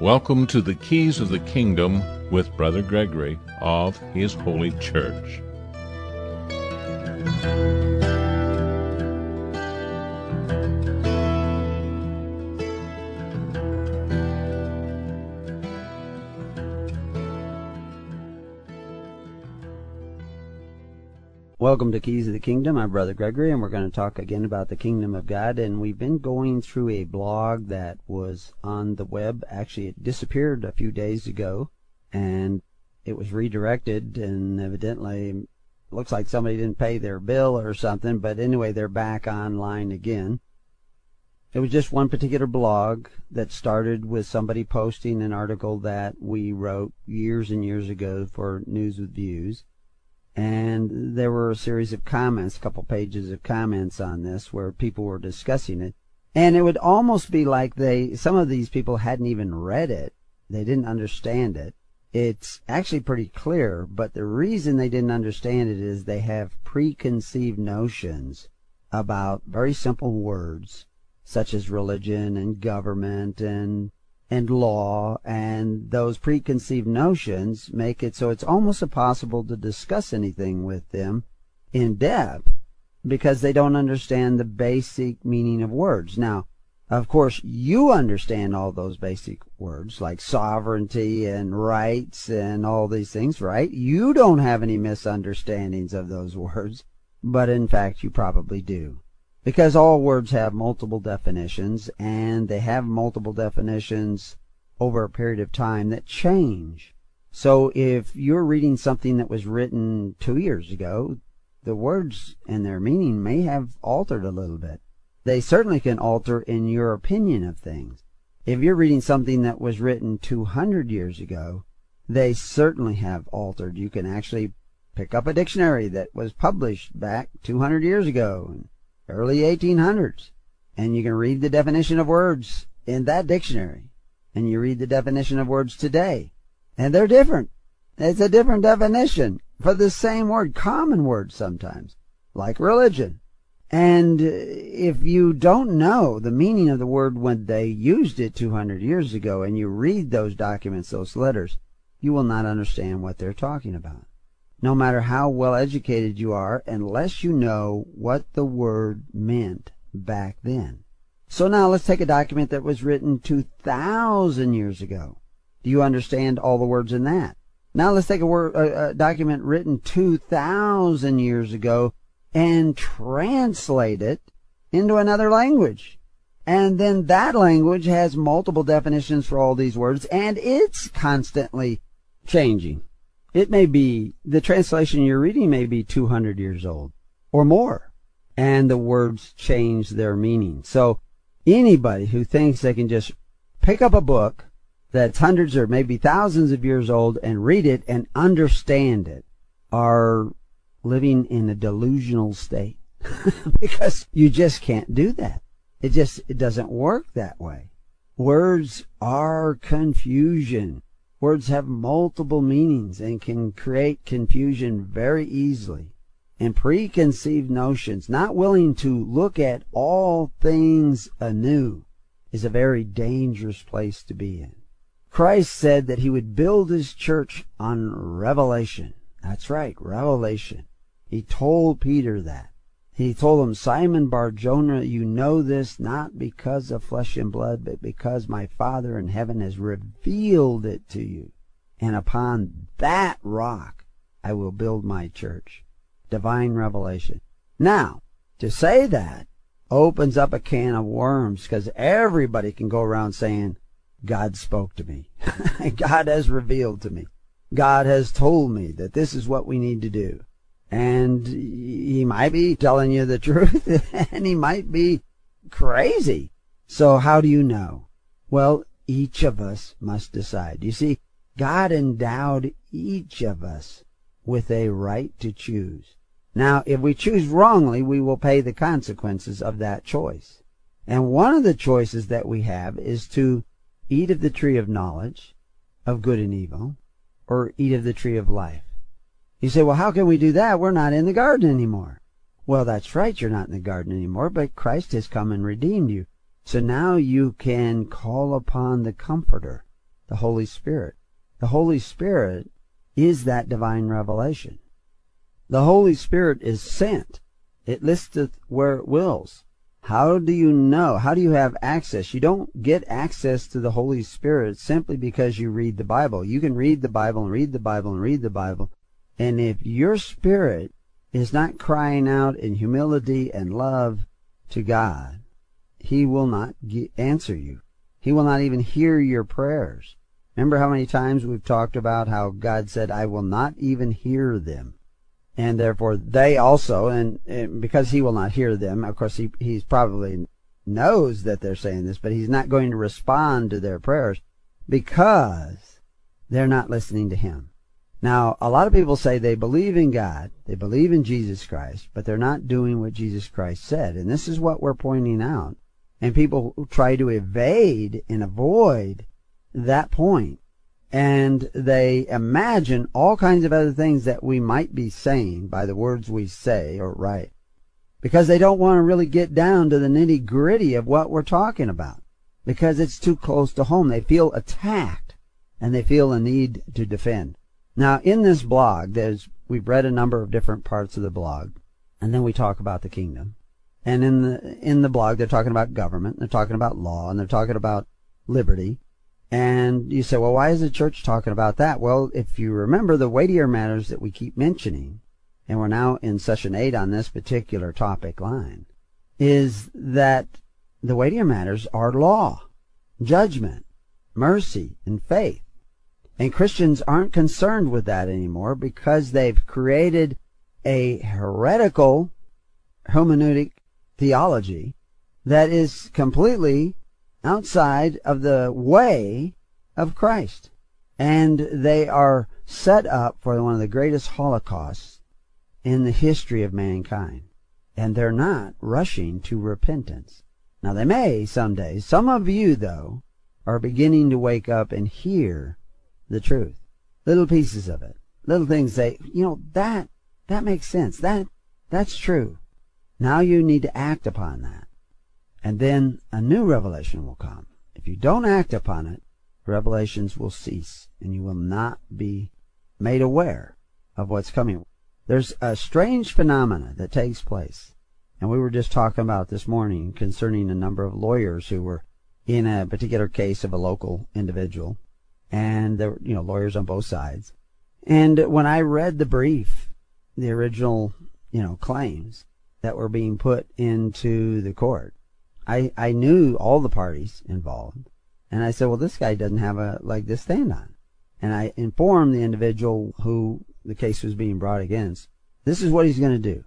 Welcome to the Keys of the Kingdom with Brother Gregory of His Holy Church. Welcome to Keys of the Kingdom. I'm Brother Gregory, and we're going to talk again about the Kingdom of God. And we've been going through a blog that was on the web. Actually, it disappeared a few days ago, and it was redirected, and evidently looks like somebody didn't pay their bill or something. But anyway, they're back online again. It was just one particular blog that started with somebody posting an article that we wrote years and years ago for News with Views. And there were a series of comments, a couple pages of comments on this where people were discussing it. And it would almost be like some of these people hadn't even read it. They didn't understand it. It's actually pretty clear, but the reason they didn't understand it is they have preconceived notions about very simple words, such as religion and government and law, and those preconceived notions make it so it's almost impossible to discuss anything with them in depth because they don't understand the basic meaning of words. Now, of course, you understand all those basic words like sovereignty and rights and all these things, right? You don't have any misunderstandings of those words, but in fact you probably do. Because all words have multiple definitions, and they have multiple definitions over a period of time that change. So if you're reading something that was written 2 years ago, the words and their meaning may have altered a little bit. They certainly can alter in your opinion of things. If you're reading something that was written 200 years ago, they certainly have altered. You can actually pick up a dictionary that was published back 200 years ago, early 1800s, and you can read the definition of words in that dictionary, and you read the definition of words today, and they're different. It's a different definition for the same word, common words sometimes, like religion. And if you don't know the meaning of the word when they used it 200 years ago, and you read those documents, those letters, you will not understand what they're talking about. No matter how well educated you are, unless you know what the word meant back then. So now let's take a document that was written 2,000 years ago. Do you understand all the words in that? Now let's take a document written 2,000 years ago and translate it into another language. And then that language has multiple definitions for all these words, and it's constantly changing. It may be, the translation you're reading may be 200 years old or more, and the words change their meaning. So anybody who thinks they can just pick up a book that's hundreds or maybe thousands of years old and read it and understand it are living in a delusional state because you just can't do that. It doesn't work that way. Words are confusion. Words have multiple meanings and can create confusion very easily. And preconceived notions, not willing to look at all things anew, is a very dangerous place to be in. Christ said that he would build his church on revelation. That's right, revelation. He told Peter that. He told him, Simon Bar-Jonah, you know this not because of flesh and blood, but because my Father in heaven has revealed it to you. And upon that rock I will build my church. Divine revelation. Now, to say that opens up a can of worms, because everybody can go around saying, God spoke to me. God has revealed to me. God has told me that this is what we need to do. And he might be telling you the truth, and he might be crazy. So how do you know? Well, each of us must decide. You see, God endowed each of us with a right to choose. Now, if we choose wrongly, we will pay the consequences of that choice. And one of the choices that we have is to eat of the tree of knowledge of good and evil, or eat of the tree of life. You say, well, how can we do that? We're not in the garden anymore. Well, that's right, you're not in the garden anymore, but Christ has come and redeemed you. So now you can call upon the Comforter. The Holy Spirit. The Holy Spirit is that divine revelation. The Holy Spirit is sent. It listeth where it wills. How do you know? How do you have access? You don't get access to the Holy Spirit simply because you read the Bible. You can read the Bible and read the Bible and read the Bible. And if your spirit is not crying out in humility and love to God, He will not answer you. He will not even hear your prayers. Remember how many times we've talked about how God said, I will not even hear them. And therefore they also, and because He will not hear them, of course He's probably knows that they're saying this, but He's not going to respond to their prayers because they're not listening to Him. Now, a lot of people say they believe in God, they believe in Jesus Christ, but they're not doing what Jesus Christ said. And this is what we're pointing out. And people try to evade and avoid that point. And they imagine all kinds of other things that we might be saying by the words we say or write, because they don't want to really get down to the nitty-gritty of what we're talking about, because it's too close to home. They feel attacked, and they feel a need to defend. Now, in this blog, we've read a number of different parts of the blog, and then we talk about the kingdom. And in the blog, they're talking about government, they're talking about law, and they're talking about liberty. And you say, well, why is the church talking about that? Well, if you remember the weightier matters that we keep mentioning, and we're now in session 8 on this particular topic line, is that the weightier matters are law, judgment, mercy, and faith. And Christians aren't concerned with that anymore because they've created a heretical hermeneutic theology that is completely outside of the way of Christ. And they are set up for one of the greatest holocausts in the history of mankind. And they're not rushing to repentance. Now they may someday. Some of you, though, are beginning to wake up and hear the truth. Little pieces of it. Little things say, that makes sense. That's true. Now you need to act upon that. And then a new revelation will come. If you don't act upon it, revelations will cease, and you will not be made aware of what's coming. There's a strange phenomena that takes place, and we were just talking about this morning concerning a number of lawyers who were in a particular case of a local individual, and there were, lawyers on both sides. And when I read the brief, the original, claims that were being put into the court, I knew all the parties involved, and I said, well, this guy doesn't have a leg to stand on. And I informed the individual who the case was being brought against, this is what he's going to do.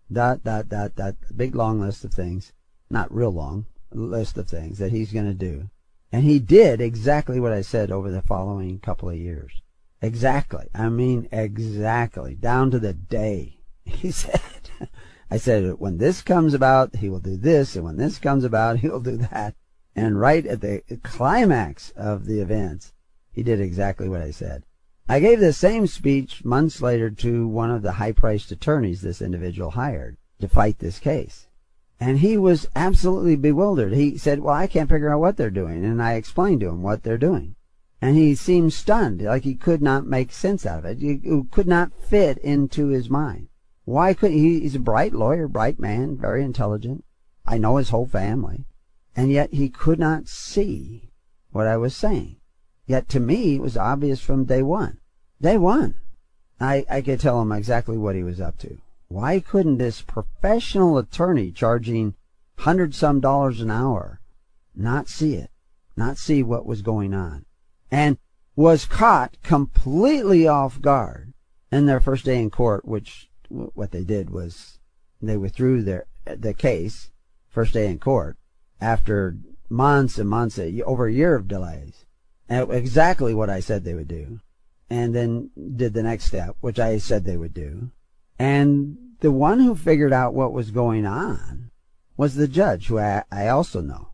Big long list of things, not real long list of things that he's going to do. And he did exactly what I said over the following couple of years. Exactly. I mean, exactly. Down to the day. He said, I said, when this comes about, he will do this, and when this comes about, he will do that. And right at the climax of the events, he did exactly what I said. I gave the same speech months later to one of the high-priced attorneys this individual hired to fight this case. And he was absolutely bewildered. He said, well, I can't figure out what they're doing. And I explained to him what they're doing. And he seemed stunned, like he could not make sense out of it. It could not fit into his mind. Why couldn't he? He's a bright lawyer, bright man, very intelligent. I know his whole family. And yet he could not see what I was saying. Yet to me, it was obvious from day one. Day one. I could tell him exactly what he was up to. Why couldn't this professional attorney charging $100-some an hour not see it? Not see what was going on? And was caught completely off guard in their first day in court, which what they did was they withdrew the case first day in court after months and months, over a year of delays. And exactly what I said they would do. And then did the next step, which I said they would do. And the one who figured out what was going on was the judge, who I also know.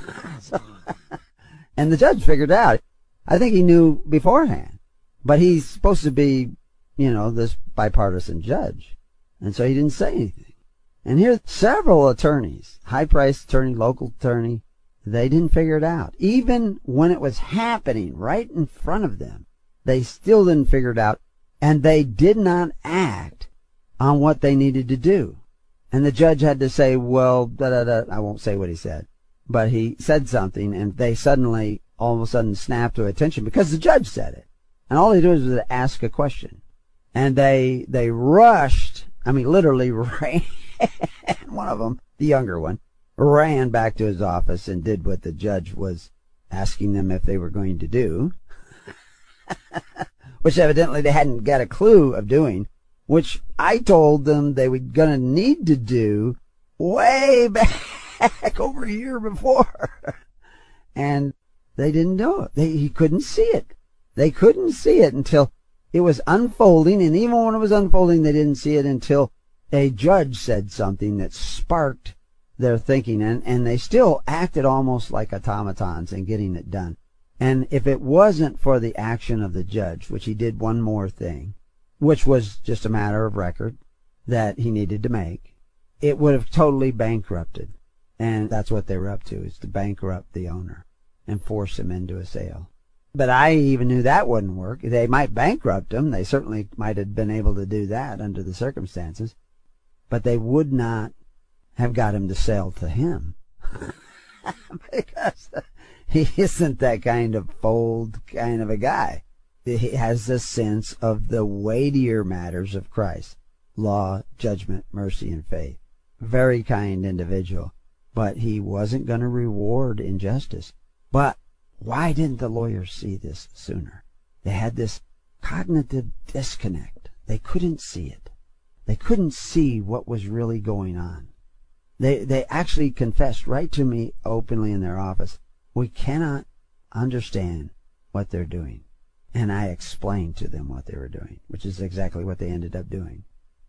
And the judge figured out. I think he knew beforehand. But he's supposed to be, this bipartisan judge. And so he didn't say anything. And here's several attorneys, high-priced attorney, local attorney, They didn't figure it out. Even when it was happening right in front of them, they still didn't figure it out, and they did not act on what they needed to do. And the judge had to say, well, I won't say what he said, but he said something, and they suddenly, all of a sudden, snapped to attention because the judge said it. And all they did was to ask a question. And they rushed, literally ran. One of them, the younger one, ran back to his office and did what the judge was asking them if they were going to do, which evidently they hadn't got a clue of doing, which I told them they were going to need to do way back over a year before. And they didn't do it. He couldn't see it. They couldn't see it until it was unfolding, and even when it was unfolding, they didn't see it until a judge said something that sparked their thinking, and they still acted almost like automatons in getting it done. And if it wasn't for the action of the judge, which he did one more thing, which was just a matter of record that he needed to make, it would have totally bankrupted. And that's what they were up to, is to bankrupt the owner and force him into a sale. But I even knew that wouldn't work. They might bankrupt him. They certainly might have been able to do that under the circumstances. But they would not have got him to sell to him. Because he isn't that kind of bold kind of a guy. He has a sense of the weightier matters of Christ. Law, judgment, mercy, and faith. Very kind individual. But he wasn't going to reward injustice. But why didn't the lawyers see this sooner? They had this cognitive disconnect. They couldn't see it. They couldn't see what was really going on. They actually confessed right to me openly in their office, we cannot understand what they're doing. And I explained to them what they were doing, which is exactly what they ended up doing.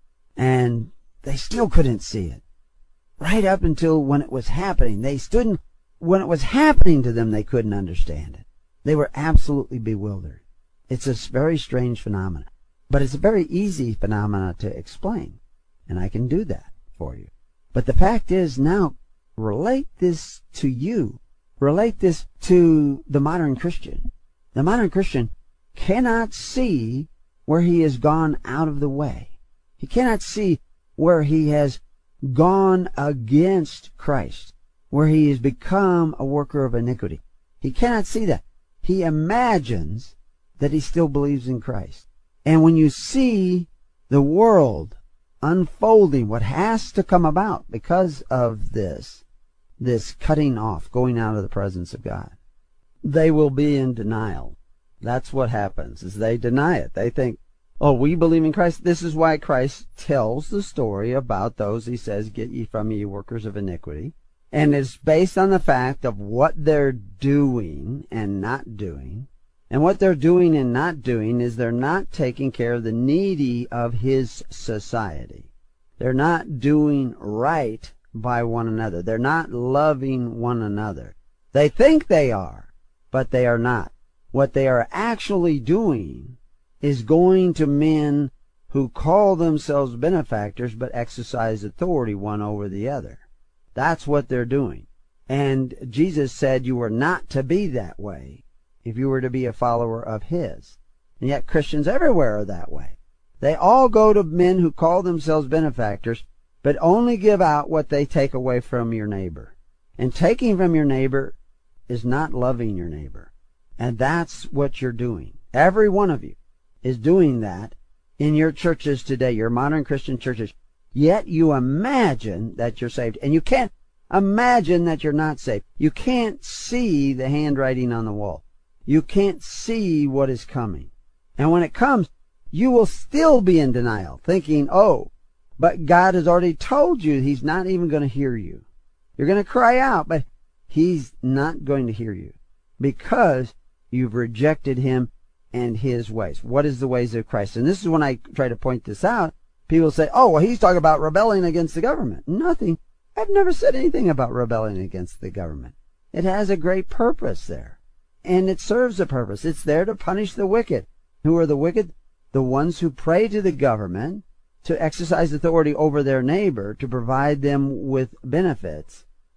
And they still couldn't see it. Right up until when it was happening. When it was happening to them, they couldn't understand it. They were absolutely bewildered. It's a very strange phenomenon. But it's a very easy phenomenon to explain. And I can do that for you. But the fact is, now, relate this to you. Relate this to the modern Christian. The modern Christian cannot see where he has gone out of the way. He cannot see where he has gone against Christ, where he has become a worker of iniquity. He cannot see that. He imagines that he still believes in Christ. And when you see the world unfolding, what has to come about because of this cutting off, going out of the presence of God, they will be in denial. That's what happens, is they deny it. They think, oh, we believe in Christ. This is why Christ tells the story about those, he says, get ye from me, you workers of iniquity. And it's based on the fact of what they're doing and not doing. And what they're doing and not doing is they're not taking care of the needy of his society. They're not doing right by one another. They're not loving one another. They think they are, but they are not. What they are actually doing is going to men who call themselves benefactors but exercise authority one over the other. That's what they're doing. And Jesus said you were not to be that way if you were to be a follower of his. And yet Christians everywhere are that way. They all go to men who call themselves benefactors, but only give out what they take away from your neighbor. And taking from your neighbor is not loving your neighbor. And that's what you're doing. Every one of you is doing that in your churches today, your modern Christian churches. Yet you imagine that you're saved. And you can't imagine that you're not saved. You can't see the handwriting on the wall. You can't see what is coming. And when it comes, you will still be in denial, thinking, oh, but God has already told you he's not even going to hear you. You're going to cry out, but he's not going to hear you because you've rejected him and his ways. What is the ways of Christ? And this is when I try to point this out. People say, oh, well, he's talking about rebelling against the government. Nothing. I've never said anything about rebelling against the government. It has a great purpose there. And it serves a purpose. It's there to punish the wicked. Who are the wicked? The ones who pray to the government to exercise authority over their neighbor, to provide them with benefits,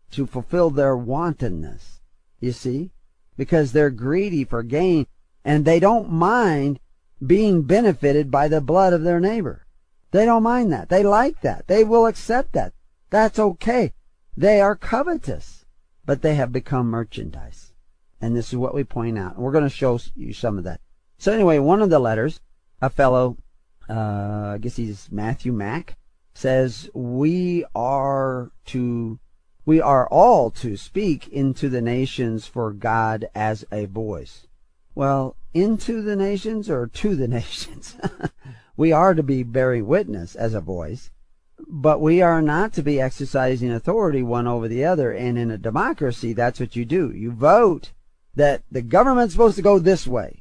to fulfill their wantonness, you see, because they're greedy for gain, and they don't mind being benefited by the blood of their neighbor. They don't mind that. They like that. They will accept that. That's okay. They are covetous, but they have become merchandise. And this is what we point out. We're going to show you some of that. So anyway, one of the letters, a fellow, I guess he's Matthew Mack, says we are all to speak into the nations for God as a voice. Well, into the nations or to the nations? We are to be bearing witness as a voice, but we are not to be exercising authority one over the other. And in a democracy, that's what you do. You vote that the government's supposed to go this way.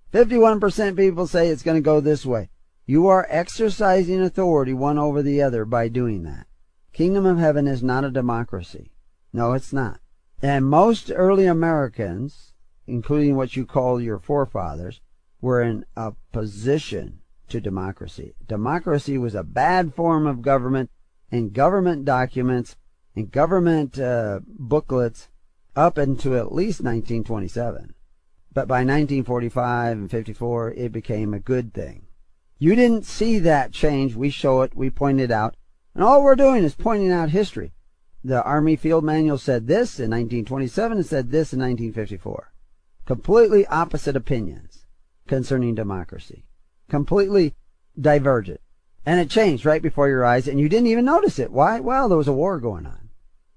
51% people say it's going to go this way. You are exercising authority one over the other by doing that. Kingdom of Heaven is not a democracy. No, it's not. And most early Americans, including what you call your forefathers, were in opposition to democracy. Democracy was a bad form of government, and government documents and government booklets up until at least 1927. But by 1945 and 54, it became a good thing. You didn't see that change. We show it. We point it out. And all we're doing is pointing out history. The Army Field Manual said this in 1927 and said this in 1954. Completely opposite opinions concerning democracy. Completely divergent. And it changed right before your eyes, and you didn't even notice it. Why? Well, there was a war going on.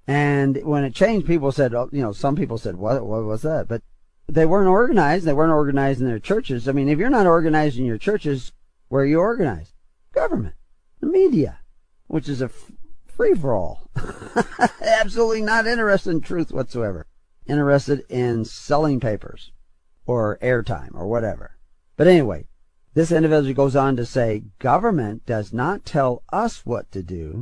And when it changed, people said, some people said, what was that? But they weren't organized. They weren't organized in their churches. I mean, if you're not organized in your churches, where are you organized? Government. The media. Which is a free-for-all. Absolutely not interested in truth whatsoever. Interested in selling papers or airtime or whatever. But anyway, this individual goes on to say, government does not tell us what to do.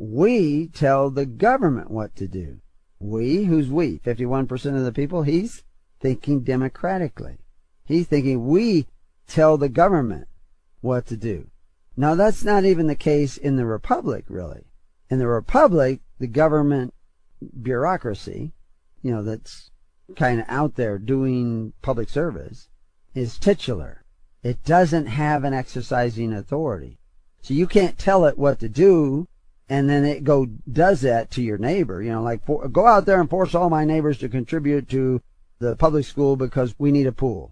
We tell the government what to do. We? Who's we? 51% of the people? He's thinking democratically. He's thinking we tell the government what to do. Now, that's not even the case in the Republic, really. In the Republic, the government bureaucracy, that's kind of out there doing public service, is titular. It doesn't have an exercising authority. So you can't tell it what to do, and then it does that to your neighbor. Go out there and force all my neighbors to contribute to the public school because we need a pool.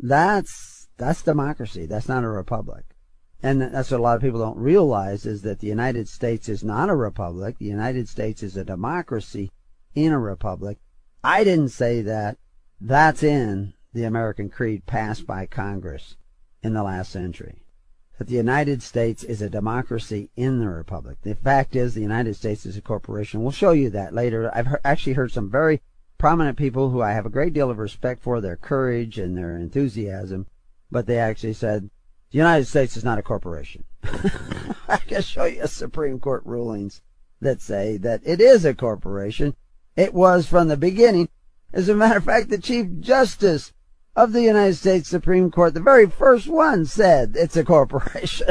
That's democracy. That's not a republic. And that's what a lot of people don't realize, is that the United States is not a republic. The United States is a democracy in a republic. I didn't say that. That's in the American Creed passed by Congress in the last century. That the United States is a democracy in the republic. The fact is, the United States is a corporation. We'll show you that later. I've actually heard some very prominent people who I have a great deal of respect for, their courage and their enthusiasm, but they actually said, the United States is not a corporation. I can show you Supreme Court rulings that say that it is a corporation. It was from the beginning. As a matter of fact, the Chief Justice of the United States Supreme Court, the very first one, said it's a corporation.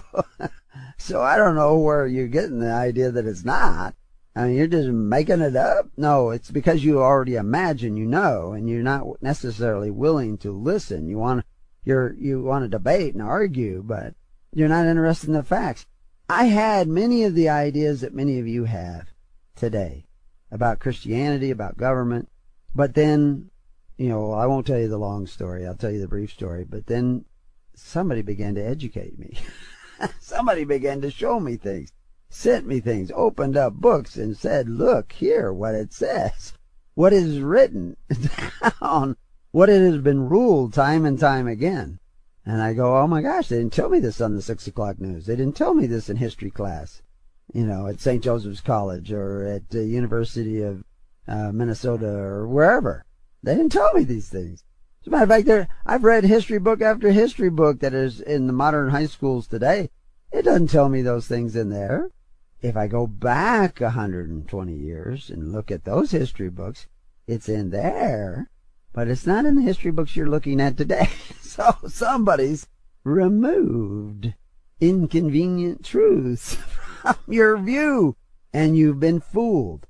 So I don't know where you're getting the idea that it's not. I mean, you're just making it up. No, it's because you already imagine and you're not necessarily willing to listen. You want to debate and argue, but you're not interested in the facts. I had many of the ideas that many of you have today about Christianity, about government, but then, I won't tell you the long story. I'll tell you the brief story. But then somebody began to educate me. Somebody began to show me things, sent me things, opened up books and said, look here what it says, what is written down, what it has been ruled time and time again. And I go, oh my gosh, they didn't tell me this on the 6 o'clock news. They didn't tell me this in history class, at St. Joseph's College or at the University of Minnesota or wherever. They didn't tell me these things. As a matter of fact, I've read history book after history book that is in the modern high schools today. It doesn't tell me those things in there. If I go back 120 years and look at those history books, it's in there. But it's not in the history books you're looking at today. So somebody's removed inconvenient truths from your view, and you've been fooled.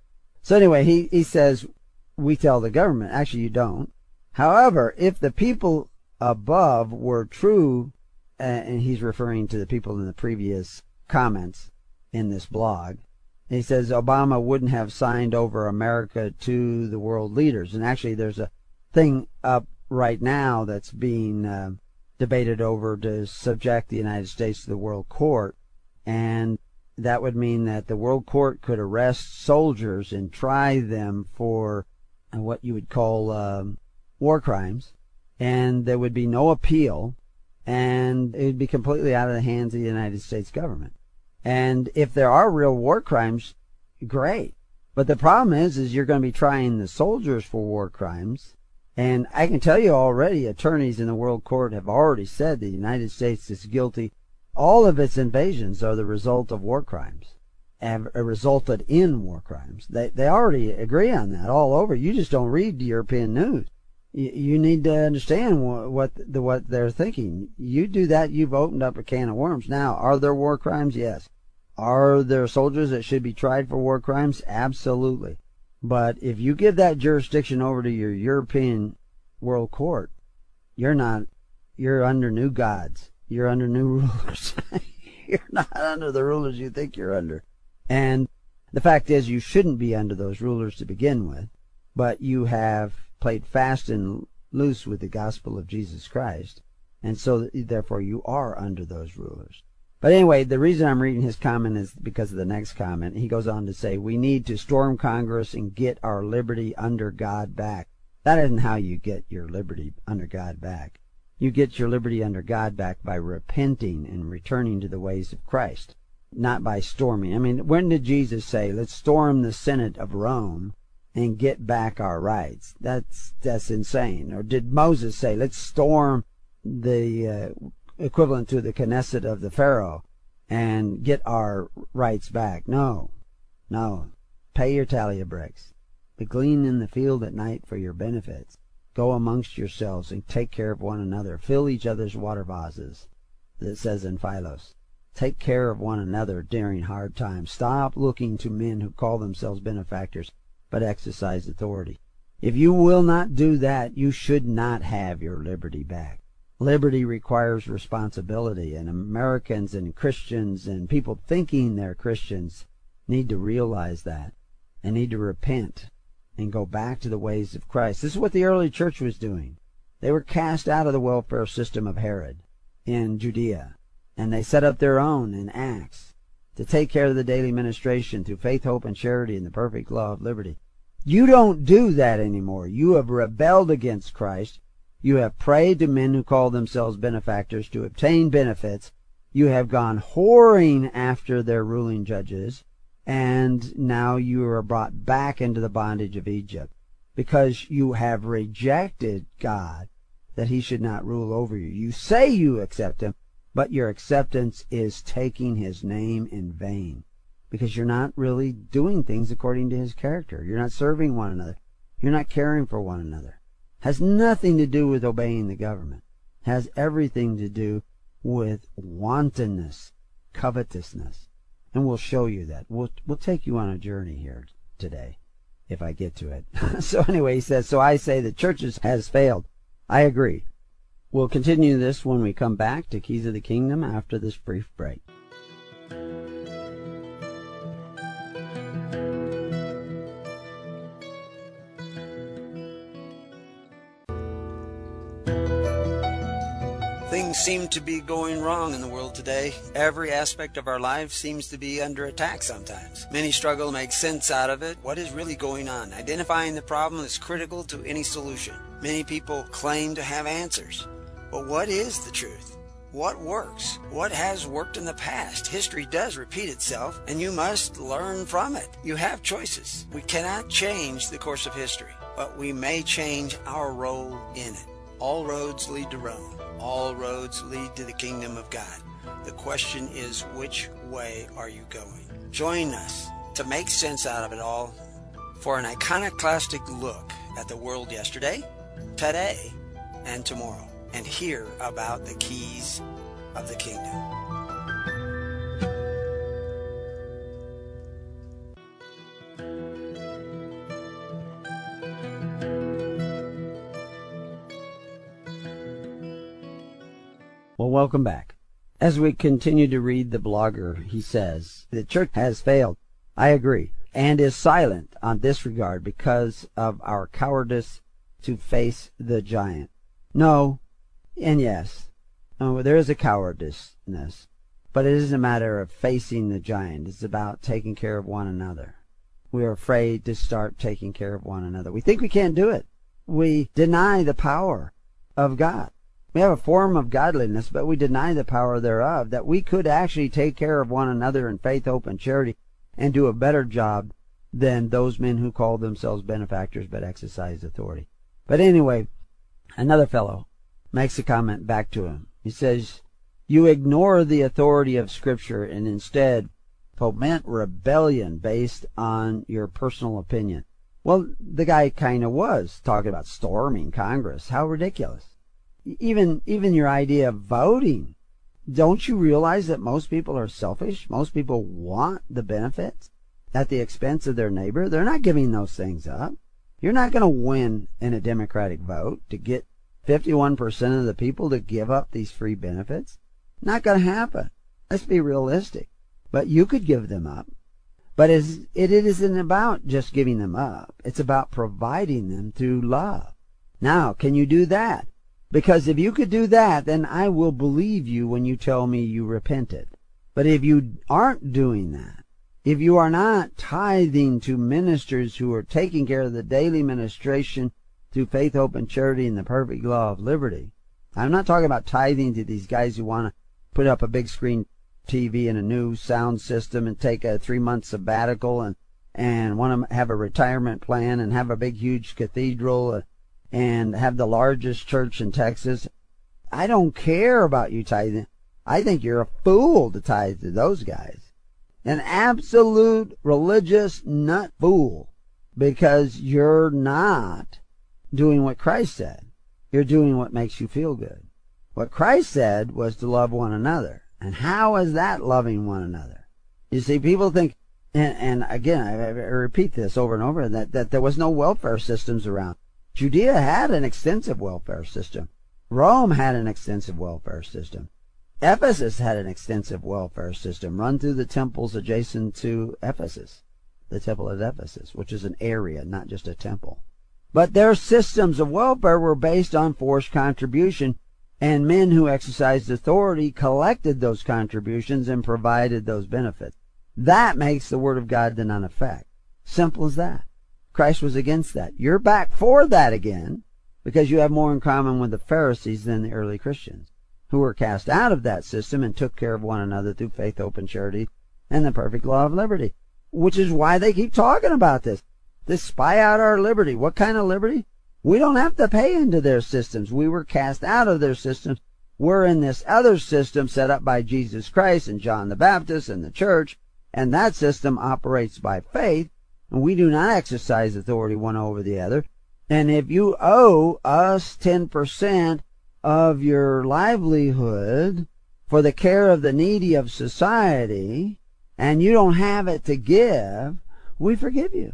So anyway, he says, we tell the government. Actually, you don't. However, if the people above were true, and he's referring to the people in the previous comments in this blog, he says Obama wouldn't have signed over America to the world leaders. And actually, there's a thing up right now that's being debated over to subject the United States to the World Court. And that would mean that the World Court could arrest soldiers and try them for what you would call war crimes. And there would be no appeal. And it would be completely out of the hands of the United States government. And if there are real war crimes, great. But the problem is you're going to be trying the soldiers for war crimes. And I can tell you already, attorneys in the World Court have already said the United States is guilty. All of its invasions are the result of war crimes, have resulted in war crimes. They already agree on that all over. You just don't read the European news. You need to understand what they're thinking. You do that, you've opened up a can of worms. Now, are there war crimes? Yes. Are there soldiers that should be tried for war crimes? Absolutely. But if you give that jurisdiction over to your European World Court, you're under new gods. You're under new rulers. You're not under the rulers you think you're under. And the fact is, you shouldn't be under those rulers to begin with, but you have played fast and loose with the gospel of Jesus Christ, and so therefore you are under those rulers. But anyway, the reason I'm reading his comment is because of the next comment. He goes on to say, we need to storm Congress and get our liberty under God back. That isn't how you get your liberty under God back. You get your liberty under God back by repenting and returning to the ways of Christ, not by storming. I mean, when did Jesus say, let's storm the Senate of Rome and get back our rights? That's insane. Or did Moses say, let's storm the equivalent to the Knesset of the Pharaoh and get our rights back? No. Pay your tally of bricks. But glean in the field at night for your benefits. Go amongst yourselves and take care of one another. Fill each other's water vases, that says in Philos. Take care of one another during hard times. Stop looking to men who call themselves benefactors, but exercise authority. If you will not do that, you should not have your liberty back. Liberty requires responsibility, and Americans and Christians and people thinking they're Christians need to realize that and need to repent and go back to the ways of Christ. This is what the early church was doing. They were cast out of the welfare system of Herod in Judea, and they set up their own in Acts to take care of the daily ministration through faith, hope, and charity and the perfect law of liberty. You don't do that anymore. You have rebelled against Christ. You have prayed to men who call themselves benefactors to obtain benefits. You have gone whoring after their ruling judges, and now you are brought back into the bondage of Egypt because you have rejected God, that he should not rule over you. You say you accept him, but your acceptance is taking his name in vain because you're not really doing things according to his character. You're not serving one another. You're not caring for one another. Has nothing to do with obeying the government. Has everything to do with wantonness, covetousness. And we'll show you that. We'll take you on a journey here today, if I get to it. So anyway, he says, so I say the church has failed. I agree. We'll continue this when we come back to Keys of the Kingdom after this brief break. Things seem to be going wrong in the world today. Every aspect of our lives seems to be under attack sometimes. Many struggle to make sense out of it. What is really going on? Identifying the problem is critical to any solution. Many people claim to have answers. But what is the truth? What works? What has worked in the past? History does repeat itself, and you must learn from it. You have choices. We cannot change the course of history, but we may change our role in it. All roads lead to Rome. All roads lead to the kingdom of God. The question is, which way are you going? Join us to make sense out of it all for an iconoclastic look at the world yesterday, today, and tomorrow, and hear about the keys of the kingdom. Well, welcome back. As we continue to read the blogger, he says, the church has failed. I agree. And is silent on this regard because of our cowardice to face the giant. No, and yes. There is a cowardiceness. But it isn't a matter of facing the giant. It's about taking care of one another. We are afraid to start taking care of one another. We think we can't do it. We deny the power of God. We have a form of godliness, but we deny the power thereof, that we could actually take care of one another in faith, hope, and charity, and do a better job than those men who call themselves benefactors but exercise authority. But anyway, another fellow makes a comment back to him. He says, you ignore the authority of Scripture and instead foment rebellion based on your personal opinion. Well, the guy kind of was talking about storming Congress. How ridiculous. Even your idea of voting. Don't you realize that most people are selfish? Most people want the benefits at the expense of their neighbor. They're not giving those things up. You're not going to win in a Democratic vote to get 51% of the people to give up these free benefits. Not going to happen. Let's be realistic. But you could give them up. But it isn't about just giving them up. It's about providing them through love. Now, can you do that? Because if you could do that, then I will believe you when you tell me you repented. But if you aren't doing that, if you are not tithing to ministers who are taking care of the daily ministration through faith, hope, and charity and the perfect law of liberty, I'm not talking about tithing to these guys who want to put up a big screen TV and a new sound system and take a 3-month sabbatical and want to have a retirement plan and have a big, huge cathedral and have the largest church in Texas. I don't care about you tithing. I think you're a fool to tithe to those guys. An absolute religious nut fool, because you're not doing what Christ said. You're doing what makes you feel good. What Christ said was to love one another. And how is that loving one another? You see, people think, and again, I repeat this over and over, that there was no welfare systems around. Judea had an extensive welfare system. Rome had an extensive welfare system. Ephesus had an extensive welfare system run through the temples adjacent to Ephesus, the temple at Ephesus, which is an area, not just a temple. But their systems of welfare were based on forced contribution, and men who exercised authority collected those contributions and provided those benefits. That makes the Word of God to none effect. Simple as that. Christ was against that. You're back for that again because you have more in common with the Pharisees than the early Christians, who were cast out of that system and took care of one another through faith, hope, and charity and the perfect law of liberty, which is why they keep talking about this. This spy out our liberty. What kind of liberty? We don't have to pay into their systems. We were cast out of their systems. We're in this other system set up by Jesus Christ and John the Baptist and the church, and that system operates by faith, and we do not exercise authority one over the other. And if you owe us 10% of your livelihood for the care of the needy of society, and you don't have it to give, we forgive you.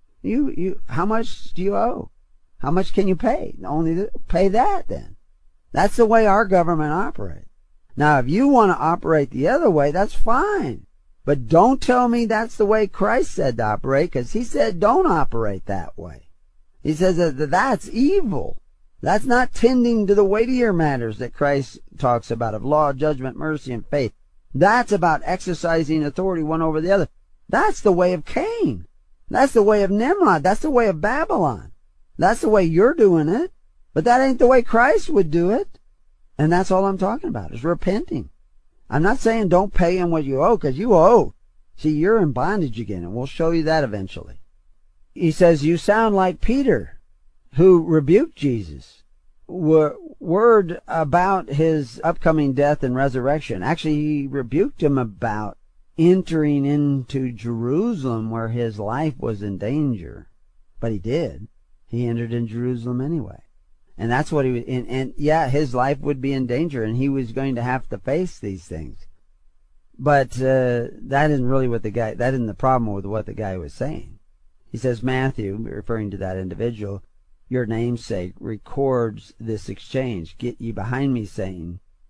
How much do you owe? How much can you pay? Only pay that then. That's the way our government operates. Now, if you want to operate the other way, that's fine. But don't tell me that's the way Christ said to operate, because he said don't operate that way. He says that that's evil. That's not tending to the weightier matters that Christ talks about of law, judgment, mercy, and faith. That's about exercising authority one over the other. That's the way of Cain. That's the way of Nimrod. That's the way of Babylon. That's the way you're doing it. But that ain't the way Christ would do it. And that's all I'm talking about, is repenting. I'm not saying don't pay him what you owe, because you owe. See, you're in bondage again, and we'll show you that eventually. He says, you sound like Peter, who rebuked Jesus. Word about his upcoming death and resurrection. Actually, he rebuked him about entering into Jerusalem where his life was in danger. But he did. He entered in Jerusalem anyway. And that's what he was, and yeah, his life would be in danger, and he was going to have to face these things. But that isn't really what that isn't the problem with what the guy was saying. He says, Matthew, referring to that individual, your namesake records this exchange. Get ye behind me, Satan.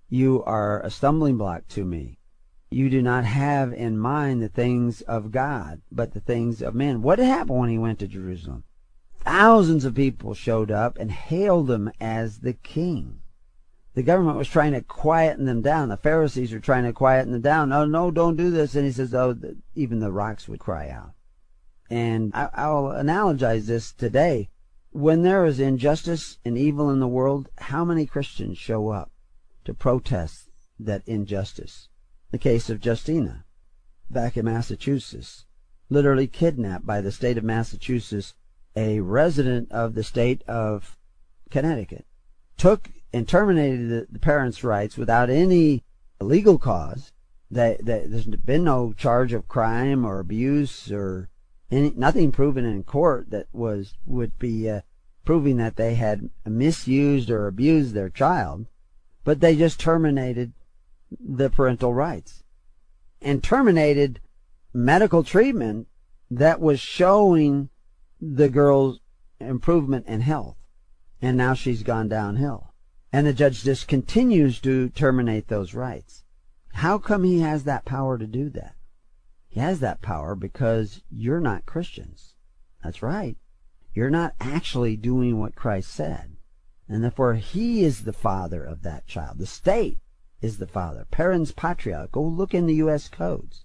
You are a stumbling block to me. You do not have in mind the things of God, but the things of men. What happened when he went to Jerusalem? Thousands of people showed up and hailed him as the king. The government was trying to quieten them down. The Pharisees were trying to quieten them down. Oh, no, don't do this. And he says, oh, even the rocks would cry out. And I'll analogize this today. When there is injustice and evil in the world, how many Christians show up to protest that injustice? The case of Justina, back in Massachusetts, literally kidnapped by the state of Massachusetts, a resident of the state of Connecticut, took and terminated the parents' rights without any legal cause. There's been no charge of crime or abuse or nothing proven in court that would be proving that they had misused or abused their child, but they just terminated the parental rights and terminated medical treatment that was showing the girl's improvement in health. And now she's gone downhill. And the judge just continues to terminate those rights. How come he has that power to do that? He has that power because you're not Christians. That's right. You're not actually doing what Christ said. And therefore he is the father of that child. The state is the father. Parens patria. Go look in the U.S. codes.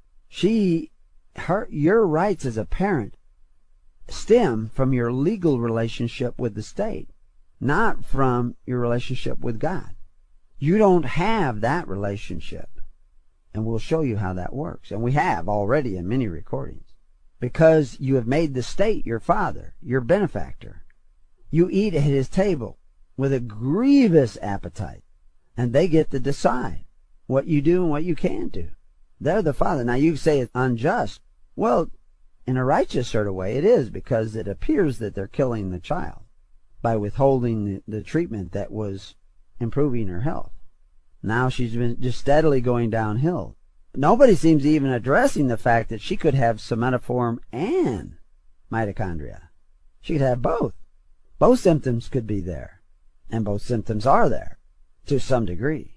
Your rights as a parent stem from your legal relationship with the state, not from your relationship with God. You don't have that relationship. And we'll show you how that works. And we have already in many recordings. Because you have made the state your father, your benefactor. You eat at his table with a grievous appetite. And they get to decide what you do and what you can't do. They're the father. Now you say it's unjust. Well, in a righteous sort of way it is, because it appears that they're killing the child by withholding the treatment that was improving her health. Now she's been just steadily going downhill. Nobody seems even addressing the fact that she could have somatoform and mitochondria. She could have both. Both symptoms could be there. And both symptoms are there to some degree.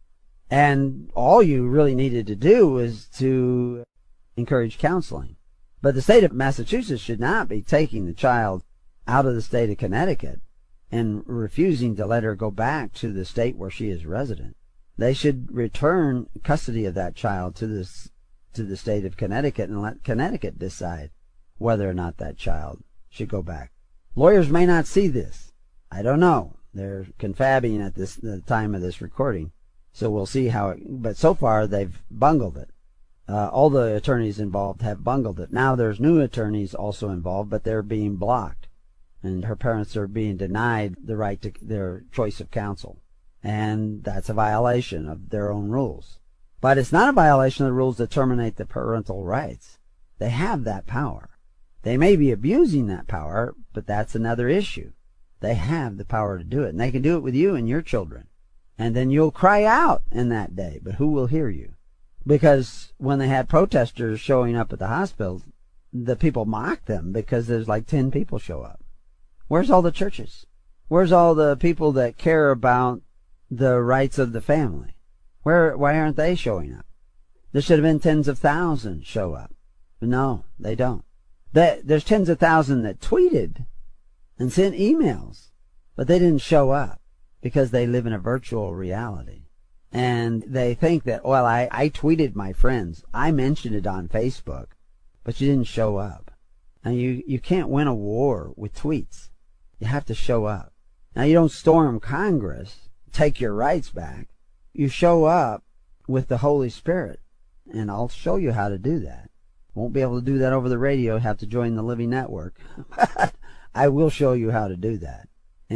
And all you really needed to do was to encourage counseling. But the state of Massachusetts should not be taking the child out of the state of Connecticut and refusing to let her go back to the state where she is resident. They should return custody of that child to the state of Connecticut and let Connecticut decide whether or not that child should go back. Lawyers may not see this. I don't know. They're confabbing at the time of this recording. So we'll see how but so far they've bungled it. All the attorneys involved have bungled it. Now there's new attorneys also involved, but they're being blocked. And her parents are being denied the right to their choice of counsel. And that's a violation of their own rules. But it's not a violation of the rules that terminate the parental rights. They have that power. They may be abusing that power, but that's another issue. They have the power to do it, and they can do it with you and your children. And then you'll cry out in that day, but who will hear you? Because when they had protesters showing up at the hospital, the people mocked them because there's like 10 people show up. Where's all the churches? Where's all the people that care about the rights of the family? Why aren't they showing up? There should have been tens of thousands show up. But no, they don't. There's tens of thousands that tweeted and sent emails, but they didn't show up because they live in a virtual reality. And they think that, well, I tweeted my friends. I mentioned it on Facebook, but you didn't show up. And you can't win a war with tweets. You have to show up. Now, you don't storm Congress, take your rights back. You show up with the Holy Spirit, and I'll show you how to do that. Won't be able to do that over the radio, have to join the Living Network. But I will show you how to do that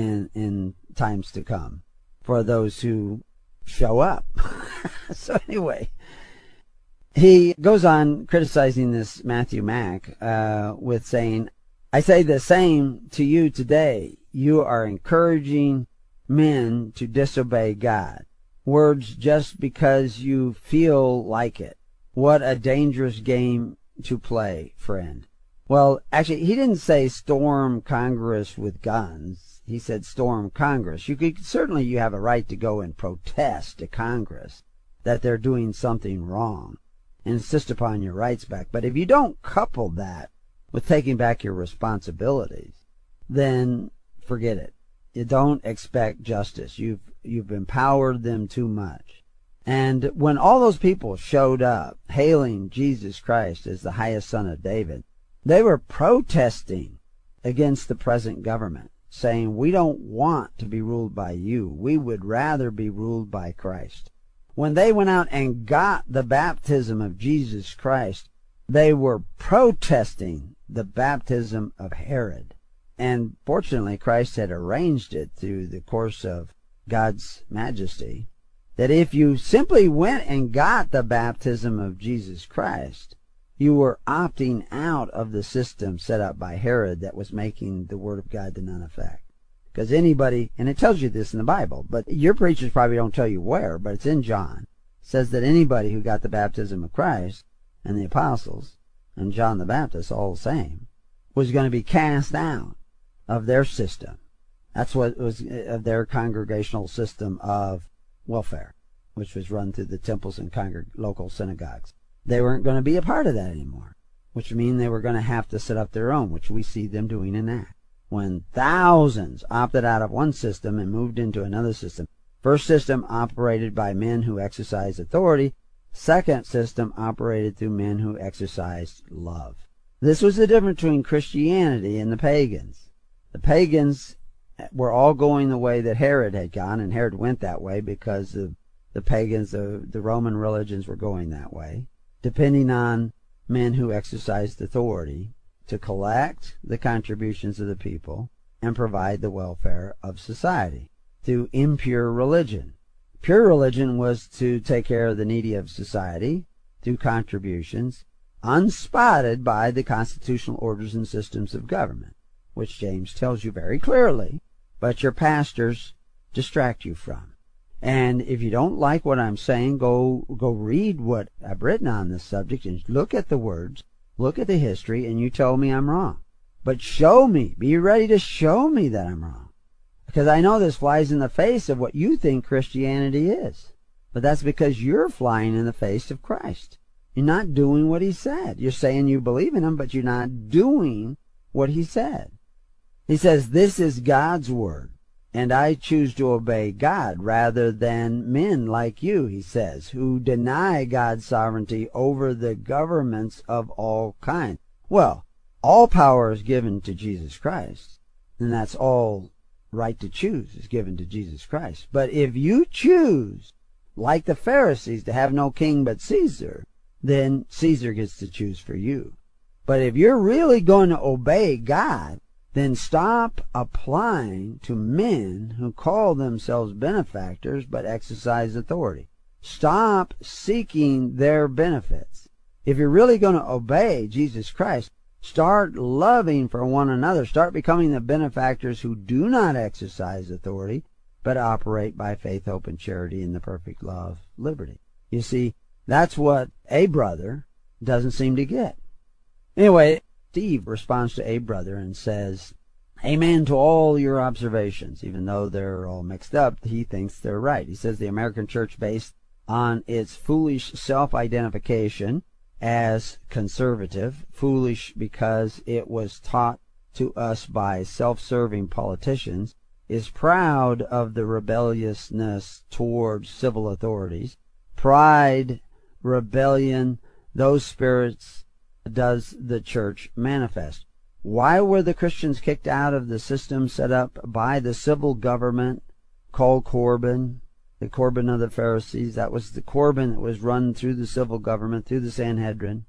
in times to come for those who show up. So anyway, he goes on criticizing this Matthew Mack with saying, I say the same to you today. You are encouraging men to disobey God. Words just because you feel like it. What a dangerous game to play, friend. Well, actually, he didn't say storm Congress with guns. He said storm Congress. Certainly you have a right to go and protest to Congress that they're doing something wrong and insist upon your rights back. But if you don't couple that with taking back your responsibilities, then forget it. You don't expect justice. You've empowered them too much. And when all those people showed up hailing Jesus Christ as the highest son of David, they were protesting against the present government, saying, we don't want to be ruled by you. We would rather be ruled by Christ. When they went out and got the baptism of Jesus Christ, they were protesting the baptism of Herod. And fortunately, Christ had arranged it through the course of God's majesty, that if you simply went and got the baptism of Jesus Christ, you were opting out of the system set up by Herod that was making the Word of God to none effect. Because anybody, and it tells you this in the Bible, but your preachers probably don't tell you where, but it's in John, says that anybody who got the baptism of Christ and the apostles and John the Baptist, all the same, was going to be cast out of their system. That's what it was, of their congregational system of welfare, which was run through the temples and local synagogues. They weren't going to be a part of that anymore, which means they were going to have to set up their own, which we see them doing in Acts. When thousands opted out of one system and moved into another system. First system operated by men who exercised authority. Second system operated through men who exercised love. This was the difference between Christianity and the pagans. The pagans were all going the way that Herod had gone, and Herod went that way because the pagans, the Roman religions were going that way, depending on men who exercised authority to collect the contributions of the people and provide the welfare of society through impure religion. Pure religion was to take care of the needy of society through contributions, unspotted by the constitutional orders and systems of government, which James tells you very clearly, but your pastors distract you from. And if you don't like what I'm saying, go read what I've written on this subject and look at the words, look at the history, and you tell me I'm wrong. But show me, be ready to show me that I'm wrong. Because I know this flies in the face of what you think Christianity is. But that's because you're flying in the face of Christ. You're not doing what he said. You're saying you believe in him, but you're not doing what he said. He says, this is God's word, and I choose to obey God rather than men like you, he says, who deny God's sovereignty over the governments of all kinds. Well, all power is given to Jesus Christ, and that's all right to choose is given to Jesus Christ. But if you choose, like the Pharisees, to have no king but Caesar, then Caesar gets to choose for you. But if you're really going to obey God, then stop applying to men who call themselves benefactors but exercise authority. Stop seeking their benefits. If you're really going to obey Jesus Christ, start loving for one another. Start becoming the benefactors who do not exercise authority but operate by faith, hope, and charity in the perfect law of liberty. You see, that's what a brother doesn't seem to get. Anyway, Steve responds to a brother and says, amen to all your observations. Even though they're all mixed up, he thinks they're right. He says the American church, based on its foolish self-identification as conservative, foolish because it was taught to us by self-serving politicians, is proud of the rebelliousness towards civil authorities. Pride, rebellion, those spirits does the church manifest. Why were the Christians kicked out of the system set up by the civil government called Corban, the Corban of the Pharisees? That was the Corban that was run through the civil government, through the Sanhedrin.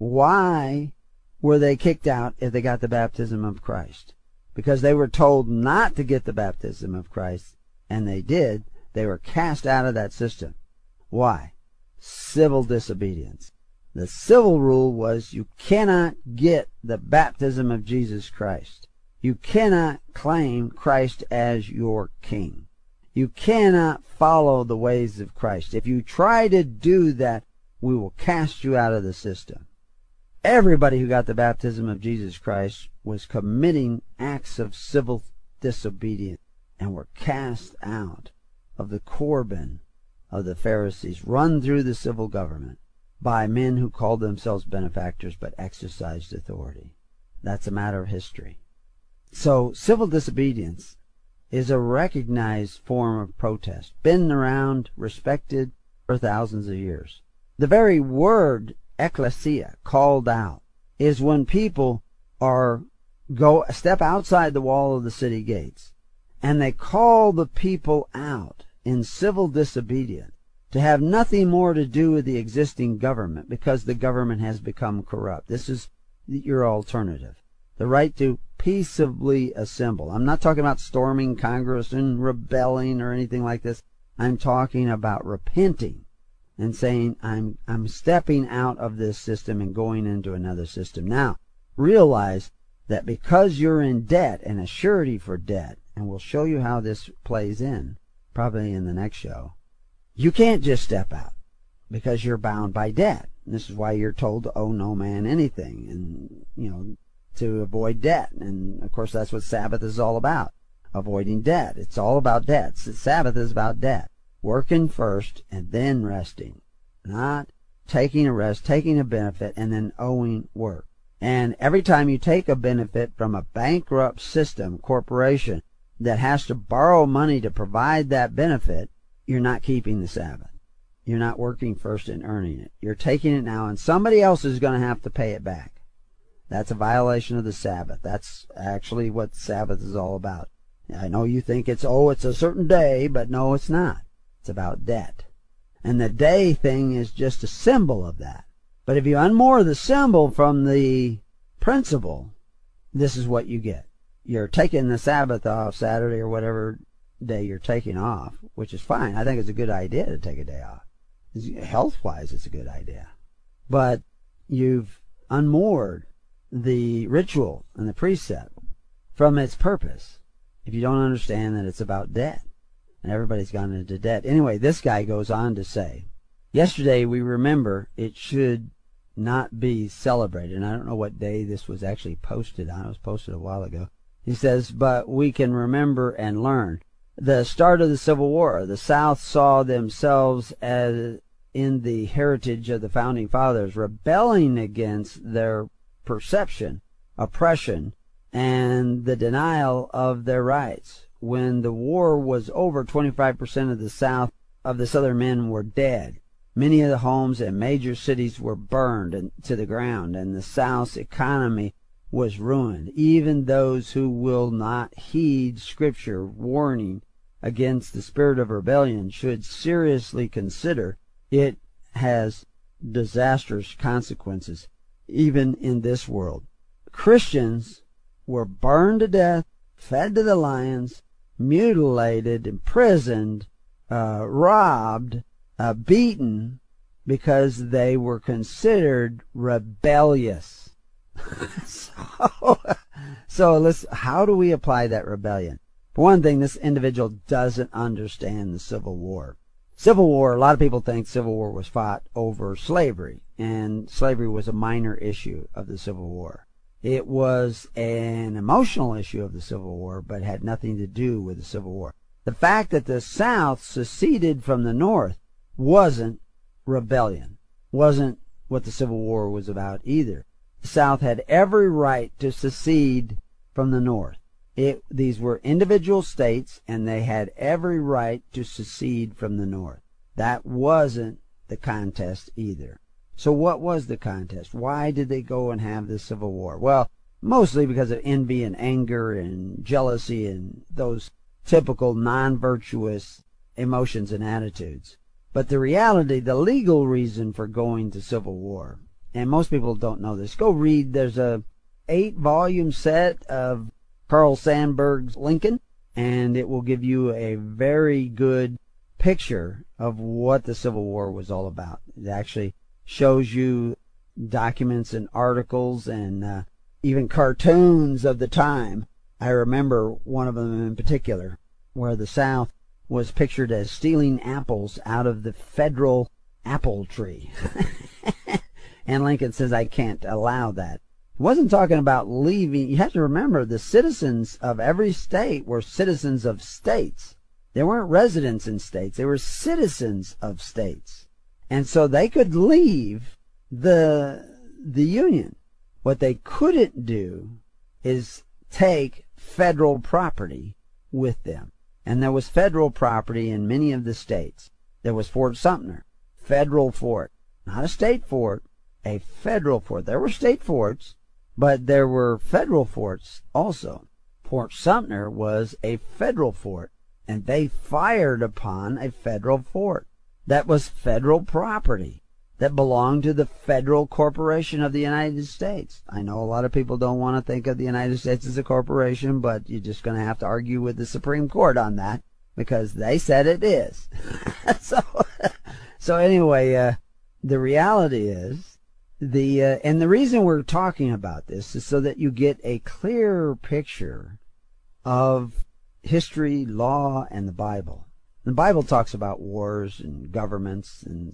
Why were they kicked out if they got the baptism of Christ? Because they were told not to get the baptism of Christ, and they did. They were cast out of that system. Why? Civil disobedience. The civil rule was you cannot get the baptism of Jesus Christ. You cannot claim Christ as your king. You cannot follow the ways of Christ. If you try to do that, we will cast you out of the system. Everybody who got the baptism of Jesus Christ was committing acts of civil disobedience and were cast out of the Corban of the Pharisees, run through the civil government by men who called themselves benefactors but exercised authority. That's a matter of history. So civil disobedience is a recognized form of protest, been around, respected for thousands of years. The very word ecclesia, called out, is when people step outside the wall of the city gates and they call the people out in civil disobedience to have nothing more to do with the existing government because the government has become corrupt. This is your alternative. The right to peaceably assemble. I'm not talking about storming Congress and rebelling or anything like this. I'm talking about repenting and saying, I'm stepping out of this system and going into another system. Now, realize that because you're in debt and a surety for debt, and we'll show you how this plays in, probably in the next show, you can't just step out because you're bound by debt. And this is why you're told to owe no man anything and, to avoid debt. And, of course, that's what Sabbath is all about, avoiding debt. It's all about debt. Sabbath is about debt. Working first and then resting, not taking a rest, taking a benefit, and then owing work. And every time you take a benefit from a bankrupt system, corporation, that has to borrow money to provide that benefit, you're not keeping the Sabbath. You're not working first and earning it. You're taking it now, and somebody else is going to have to pay it back. That's a violation of the Sabbath. That's actually what Sabbath is all about. I know you think it's a certain day, but no, it's not. It's about debt. And the day thing is just a symbol of that. But if you unmoor the symbol from the principle, this is what you get. You're taking the Sabbath off Saturday or whatever day you're taking off, which is fine. I think it's a good idea to take a day off. Health-wise, it's a good idea. But you've unmoored the ritual and the precept from its purpose if you don't understand that it's about debt. And everybody's gone into debt. Anyway, this guy goes on to say, yesterday we remember it should not be celebrated. And I don't know what day this was actually posted on. It was posted a while ago. He says, but we can remember and learn. The start of the Civil War, the South saw themselves as in the heritage of the Founding Fathers, rebelling against their perception, oppression, and the denial of their rights. When the war was over, 25% of the Southern men were dead. Many of the homes in major cities were burned to the ground, and the South's economy was ruined. Even those who will not heed Scripture warning against the spirit of rebellion should seriously consider it has disastrous consequences, even in this world. Christians were burned to death, fed to the lions, mutilated, imprisoned, robbed, beaten, because they were considered rebellious. So how do we apply that rebellion? For one thing, this individual doesn't understand the Civil War. Civil War, a lot of people think Civil War was fought over slavery, and slavery was a minor issue of the Civil War. It was an emotional issue of the Civil War, but had nothing to do with the Civil War. The fact that the South seceded from the North wasn't rebellion, wasn't what the Civil War was about either. The South had every right to secede from the North. These were individual states, and they had every right to secede from the North. That wasn't the contest either. So what was the contest? Why did they go and have this Civil War? Well, mostly because of envy and anger and jealousy and those typical non-virtuous emotions and attitudes. But the reality, the legal reason for going to Civil War, and most people don't know this, go read, there's a 8-volume set of Carl Sandburg's Lincoln, and it will give you a very good picture of what the Civil War was all about. It actually shows you documents and articles and even cartoons of the time. I remember one of them in particular, where the South was pictured as stealing apples out of the federal apple tree. And Lincoln says, I can't allow that. He wasn't talking about leaving. You have to remember, the citizens of every state were citizens of states. They weren't residents in states. They were citizens of states. And so they could leave the Union. What they couldn't do is take federal property with them. And there was federal property in many of the states. There was Fort Sumter, federal fort, not a state fort, a federal fort. There were state forts, but there were federal forts also. Fort Sumter was a federal fort, and they fired upon a federal fort. That was federal property that belonged to the Federal Corporation of the United States. I know a lot of people don't want to think of the United States as a corporation, but you're just going to have to argue with the Supreme Court on that, because they said it is. So anyway, the reality is, and the reason we're talking about this is so that you get a clearer picture of history, law, and the Bible. The Bible talks about wars and governments, and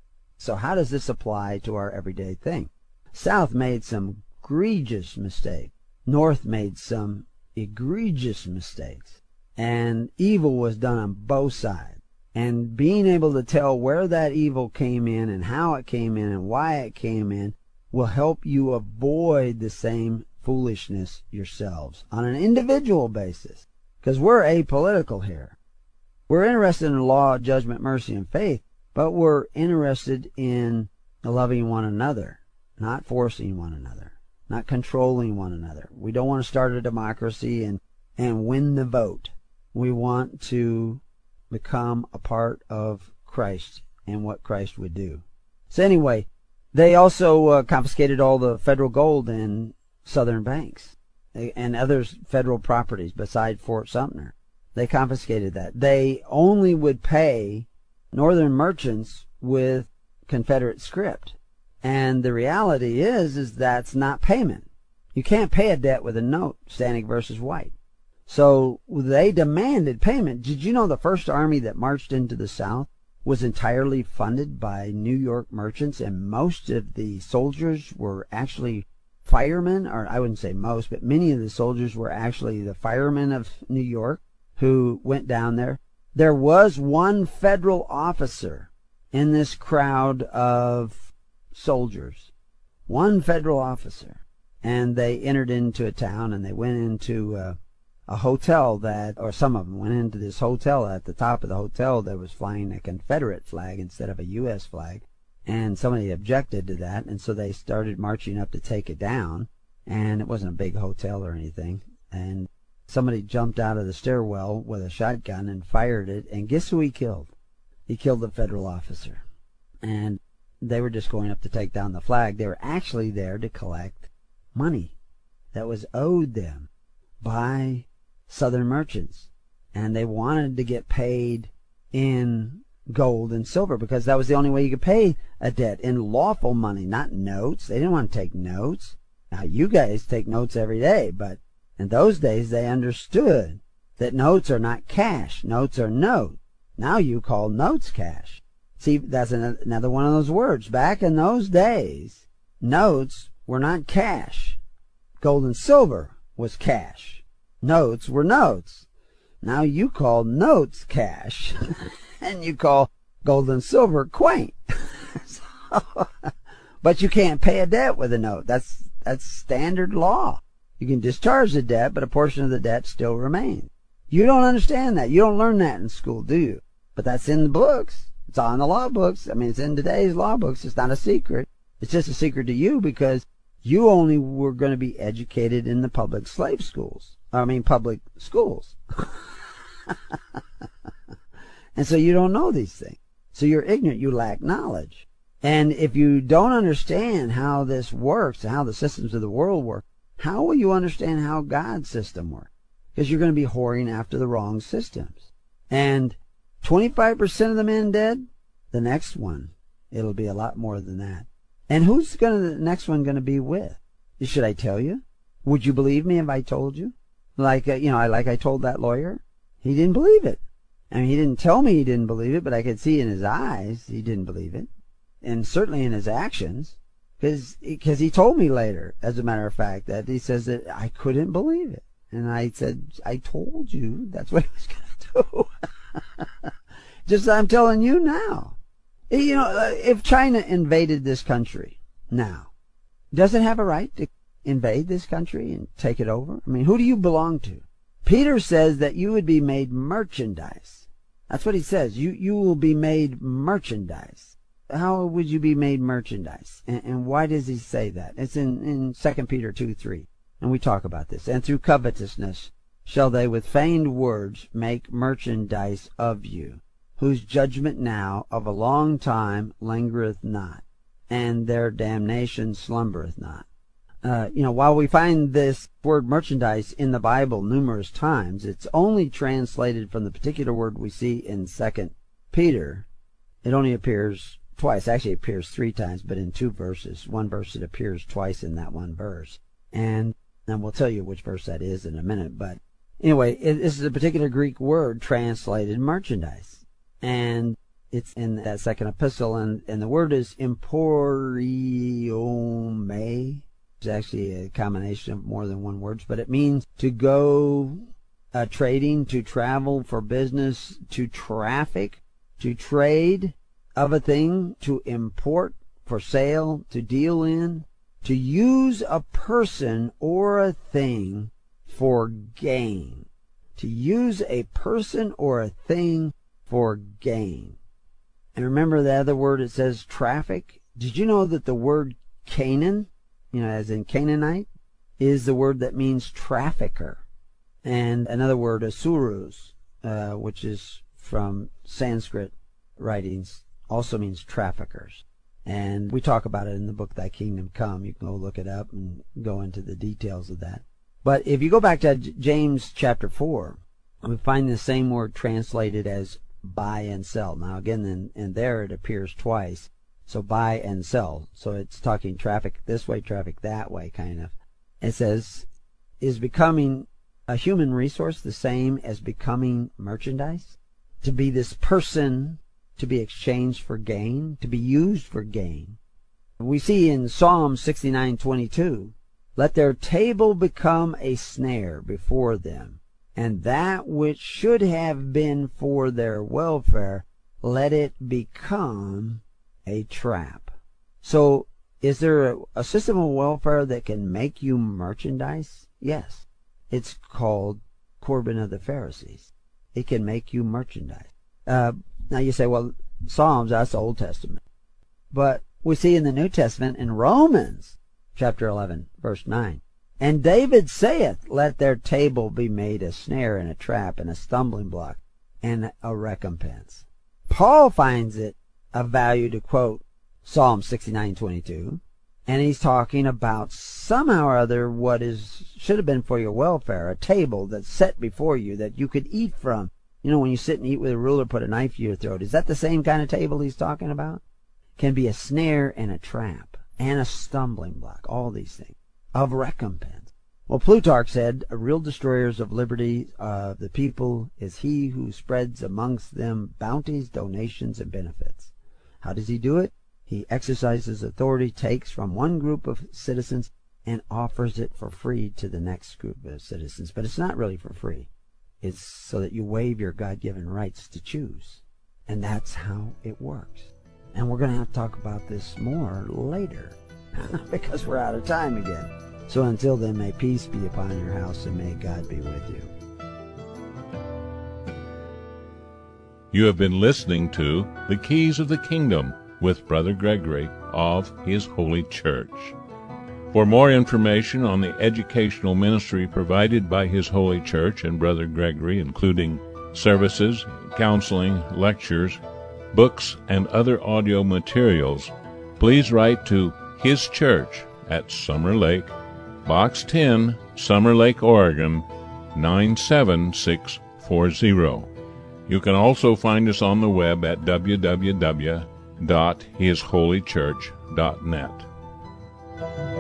so how does this apply to our everyday thing? South made some egregious mistakes. North made some egregious mistakes. And evil was done on both sides. And being able to tell where that evil came in and how it came in and why it came in will help you avoid the same foolishness yourselves on an individual basis. Because we're apolitical here. We're interested in law, judgment, mercy, and faith, but we're interested in loving one another, not forcing one another, not controlling one another. We don't want to start a democracy and win the vote. We want to become a part of Christ and what Christ would do. So anyway, they also confiscated all the federal gold in southern banks and other federal properties beside Fort Sumter. They confiscated that. They only would pay northern merchants with Confederate script. And the reality is that's not payment. You can't pay a debt with a note, Stanek versus White. So they demanded payment. Did you know the first army that marched into the South was entirely funded by New York merchants, and most of the soldiers were actually firemen, or I wouldn't say most, but many of the soldiers were actually the firemen of New York who went down there. There was one federal officer in this crowd of soldiers. One federal officer. And they entered into a town, and they went into a hotel or some of them went into this hotel. At the top of the hotel, there was flying a Confederate flag instead of a U.S. flag. And somebody objected to that, and so they started marching up to take it down. And it wasn't a big hotel or anything. And somebody jumped out of the stairwell with a shotgun and fired it, and guess who he killed? He killed the federal officer. And they were just going up to take down the flag. They were actually there to collect money that was owed them by Southern merchants. And they wanted to get paid in gold and silver, because that was the only way you could pay a debt, in lawful money, not notes. They didn't want to take notes. Now, you guys take notes every day, but in those days, they understood that notes are not cash. Notes are note. Now you call notes cash. See, that's another one of those words. Back in those days, notes were not cash. Gold and silver was cash. Notes were notes. Now you call notes cash, and you call gold and silver quaint. But you can't pay a debt with a note. That's standard law. You can discharge the debt, but a portion of the debt still remains. You don't understand that. You don't learn that in school, do you? But that's in the books. It's on the law books. I mean, it's in today's law books. It's not a secret. It's just a secret to you because you only were going to be educated in the public schools. And so you don't know these things. So you're ignorant. You lack knowledge. And if you don't understand how this works, how the systems of the world work, how will you understand how God's system works? Because you're going to be whoring after the wrong systems. And 25% of the men dead, the next one, it'll be a lot more than that. And who's the next one going to be with? Should I tell you? Would you believe me if I told you? Like I told that lawyer, he didn't believe it. I mean, he didn't tell me he didn't believe it, but I could see in his eyes he didn't believe it. And certainly in his actions, Because he told me later, as a matter of fact, that he says that I couldn't believe it. And I said, I told you that's what he was going to do. Just I'm telling you now. You know, if China invaded this country now, does it have a right to invade this country and take it over? I mean, who do you belong to? Peter says that you would be made merchandise. That's what he says. You will be made merchandise. How would you be made merchandise? And why does he say that? It's in 2 Peter 2:3. And we talk about this. And through covetousness shall they with feigned words make merchandise of you, whose judgment now of a long time lingereth not, and their damnation slumbereth not. While we find this word merchandise in the Bible numerous times, it's only translated from the particular word we see in 2 Peter. It only appears twice. Actually, it appears 3 times, but in 2 verses. One verse it appears twice in that one verse. And we'll tell you which verse that is in a minute. But anyway, this is a particular Greek word translated merchandise. And it's in that second epistle, and the word is emporiome. It's actually a combination of more than one word, but it means to go trading, to travel for business, to traffic, to trade of a thing, to import for sale, to deal in, to use a person or a thing for gain. To use a person or a thing for gain. And remember the other word, it says traffic. Did you know that the word Canaan, as in Canaanite, is the word that means trafficker? And another word, asurus, which is from Sanskrit writings, also means traffickers. And we talk about it in the book Thy Kingdom Come. You can go look it up and go into the details of that. But if you go back to James chapter 4, we find the same word translated as buy and sell. Now again, in there it appears twice. So buy and sell. So it's talking traffic this way, traffic that way, kind of. It says, is becoming a human resource the same as becoming merchandise? To be this person, to be exchanged for gain, to be used for gain. We see in Psalm 69:22, let their table become a snare before them, and that which should have been for their welfare, let it become a trap. So, is there a system of welfare that can make you merchandise? Yes. It's called Corban of the Pharisees. It can make you merchandise. Now you say, well, Psalms, that's the Old Testament. But we see in the New Testament, in Romans chapter 11, verse 9, and David saith, let their table be made a snare and a trap and a stumbling block and a recompense. Paul finds it of value to quote Psalm 69:22, and he's talking about somehow or other what should have been for your welfare, a table that's set before you that you could eat from. When you sit and eat with a ruler, put a knife to your throat. Is that the same kind of table he's talking about? Can be a snare and a trap and a stumbling block, all these things, of recompense. Well, Plutarch said, a real destroyers of liberty of the people is he who spreads amongst them bounties, donations, and benefits. How does he do it? He exercises authority, takes from one group of citizens, and offers it for free to the next group of citizens. But it's not really for free. It's so that you waive your God-given rights to choose. And that's how it works. And we're going to have to talk about this more later because we're out of time again. So until then, may peace be upon your house and may God be with you. You have been listening to The Keys of the Kingdom with Brother Gregory of His Holy Church. For more information on the educational ministry provided by His Holy Church and Brother Gregory, including services, counseling, lectures, books, and other audio materials, please write to His Church at Summer Lake, Box 10, Summer Lake, Oregon, 97640. You can also find us on the web at www.hisholychurch.net.